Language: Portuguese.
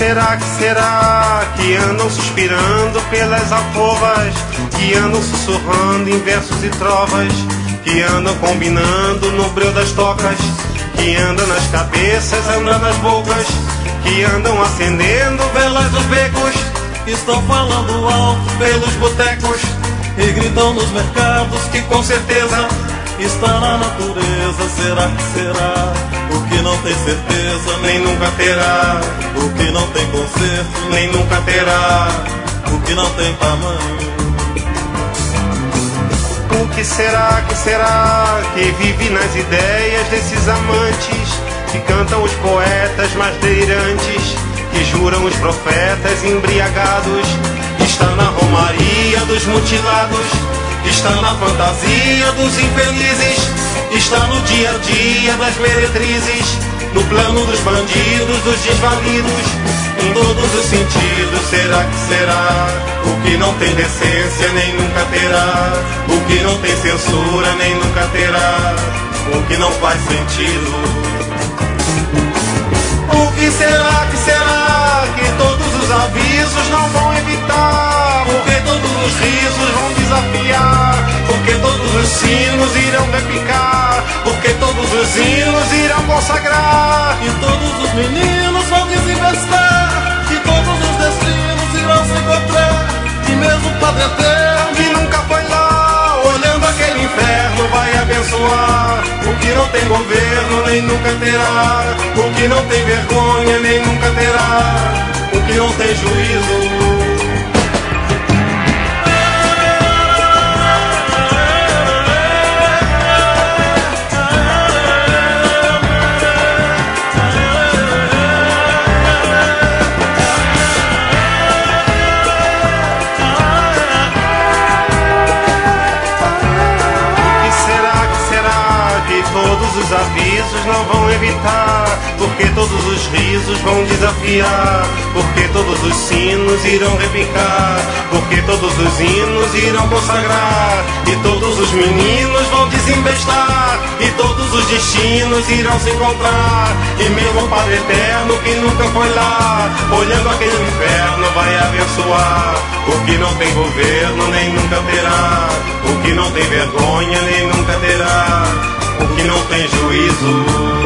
será que andam suspirando pelas alcovas, que andam sussurrando em versos e trovas, que andam combinando no breu das tocas, que andam nas cabeças, andam nas bocas, que andam acendendo velas nos becos, estão falando alto pelos botecos e gritam nos mercados que com certeza está na natureza. Será que será? O que não tem certeza nem nunca terá, o que não tem conserto nem nunca terá, o que não tem tamanho. O que será que vive nas ideias desses amantes, que cantam os poetas mais delirantes, que juram os profetas embriagados, está na romaria dos mutilados, está na fantasia dos infelizes, está no dia a dia das meretrizes, no plano dos bandidos, dos desvalidos, em todos os sentidos. Será que será? O que não tem decência nem nunca terá, o que não tem censura nem nunca terá, o que não faz sentido. O que será que todos os avisos não vão evitar, porque todos os risos vão desafiar, porque todos os sinos irão repicar, porque todos os hinos irão consagrar, e todos os meninos vão desinvestar, e todos os destinos irão se encontrar, e mesmo o Padre Eterno, que nunca foi lá, olhando aquele inferno, vai abençoar. O que não tem governo nem nunca terá, o que não tem vergonha nem nunca terá, o que não tem juízo. Todos os avisos não vão evitar, porque todos os risos vão desafiar, porque todos os sinos irão repicar, porque todos os hinos irão consagrar, e todos os meninos vão desembestar, e todos os destinos irão se encontrar, e mesmo o Padre Eterno que nunca foi lá, olhando aquele inferno vai abençoar. O que não tem governo nem nunca terá, o que não tem vergonha nem nunca terá, o que não tem juízo.